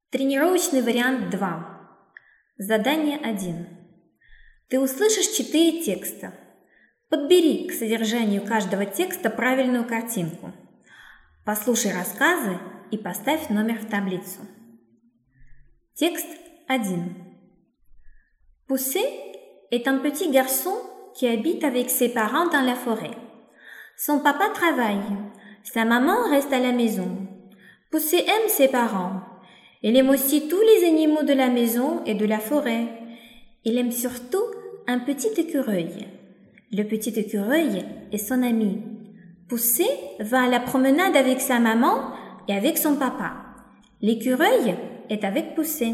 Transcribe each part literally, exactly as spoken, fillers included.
Тренировочный вариант два. Задание один. Ты услышишь четыре текста. Подбери к содержанию каждого текста правильную картинку. Послушай рассказы и поставь номер в таблицу. Текст один. Poussé est un petit garçon qui habite avec ses parents dans la forêt. Son papa travaille, sa maman reste à la maison. Poussé aime ses parents. Il aime aussi tous les animaux de la maison et de la forêt. Il aime surtout un petit écureuil. Le petit écureuil est son ami. Poussé va à la promenade avec sa maman et avec son papa. L'écureuil est avec Poussé.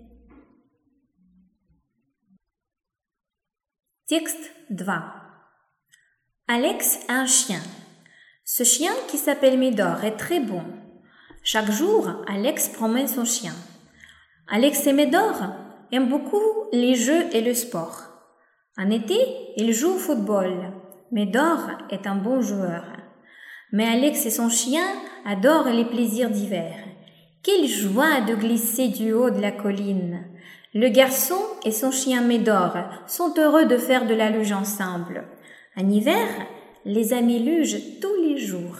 Текст два. Alex a un chien. Ce chien qui s'appelle Médor est très bon. Chaque jour, Alex promène son chien. Alex et Médor aiment beaucoup les jeux et le sport. En été, ils jouent au football. Médor est un bon joueur. Mais Alex et son chien adorent les plaisirs d'hiver. Quelle joie de glisser du haut de la colline! Le garçon et son chien Médor sont heureux de faire de la luge ensemble. En hiver, les amis lugent tous les jours.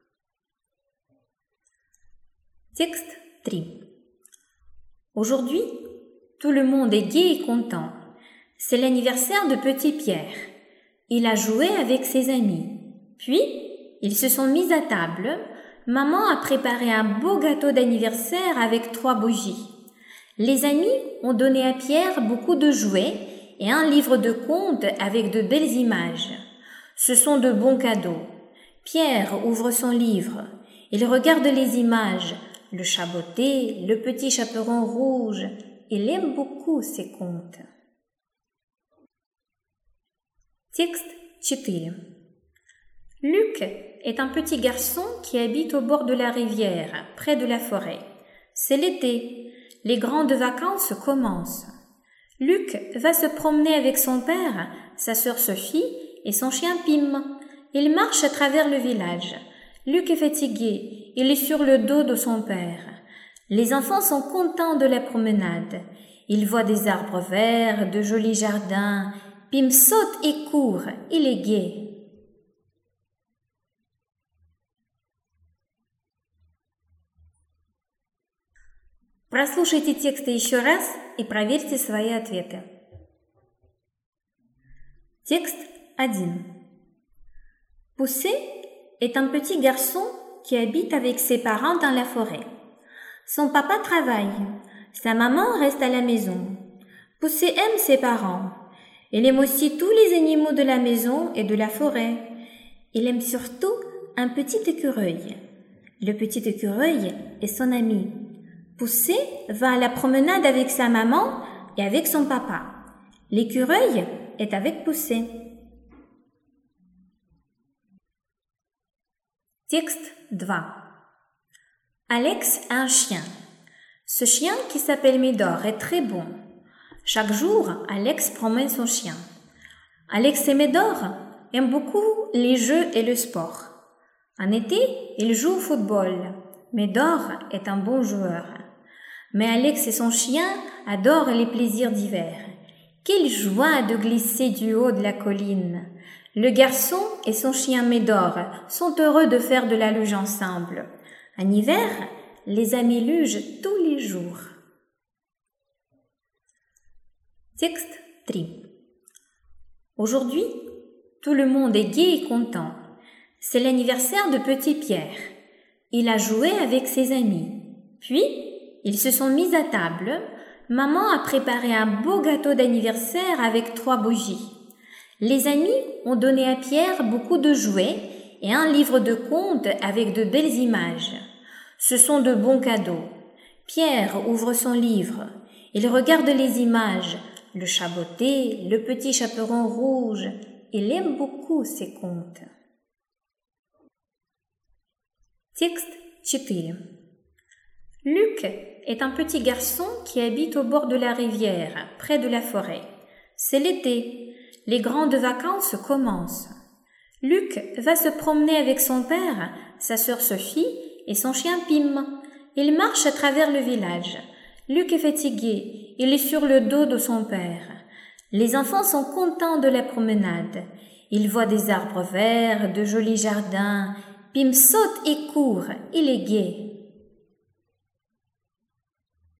Текст три. Aujourd'hui, tout le monde est gai et content. C'est l'anniversaire de petit Pierre. Il a joué avec ses amis. Puis, ils se sont mis à table. Maman a préparé un beau gâteau d'anniversaire avec trois bougies. Les amis ont donné à Pierre beaucoup de jouets et un livre de contes avec de belles images. Ce sont de bons cadeaux. Pierre ouvre son livre. Il regarde les images. Le chat botté, le petit chaperon rouge. Il aime beaucoup ces contes. Текст четыре. Luc est un petit garçon qui habite au bord de la rivière, près de la forêt. C'est l'été. Les grandes vacances commencent. Luc va se promener avec son père, sa sœur Sophie et son chien Pim. Il marche à travers le village. Luc est fatigué. Il est sur le dos de son père. Les enfants sont contents de la promenade. Ils voient des arbres verts, de jolis jardins. Pim saute et court. Il est gai. Прослушайте тексты еще раз и проверьте свои ответы. Текст один. Poussé est un petit garçon qui habite avec ses parents dans la forêt. Son papa travaille. Sa maman reste à la maison. Poussé aime ses parents. Il aime aussi tous les animaux de la maison et de la forêt. Il aime surtout un petit écureuil. Le petit écureuil est son ami. Poussé va à la promenade avec sa maman et avec son papa. L'écureuil est avec Poussé. Текст два. Alex a un chien. Ce chien qui s'appelle Médor est très bon. Chaque jour, Alex promène son chien. Alex et Médor aiment beaucoup les jeux et le sport. En été, ils jouent au football. Médor est un bon joueur. Mais Alex et son chien adorent les plaisirs d'hiver. Quelle joie de glisser du haut de la colline! Le garçon et son chien Médor sont heureux de faire de la luge ensemble. En hiver, les amis lugent tous les jours. Текст три. Aujourd'hui, tout le monde est gai et content. C'est l'anniversaire de petit Pierre. Il a joué avec ses amis. Puis, ils se sont mis à table. Maman a préparé un beau gâteau d'anniversaire avec trois bougies. Les amis ont donné à Pierre beaucoup de jouets et un livre de contes avec de belles images. Ce sont de bons cadeaux. Pierre ouvre son livre. Il regarde les images. Le chat botté, le petit chaperon rouge. Il aime beaucoup ces contes. Текст четыре. Luc est un petit garçon qui habite au bord de la rivière, près de la forêt. C'est l'été. Les grandes vacances commencent. Luc va se promener avec son père, sa sœur Sophie et son chien Pim. Il marche à travers le village. Luc est fatigué, il est sur le dos de son père. Les enfants sont contents de la promenade. Ils voient des arbres verts, de jolis jardins. Pim saute et court, il est gai.